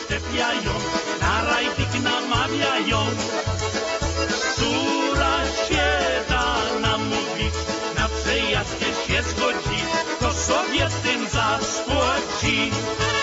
szczepiają, na rajdik namawiają. Która się da namówić, na przejażdżkę się zgodzi, to sobie tym zaspłaci.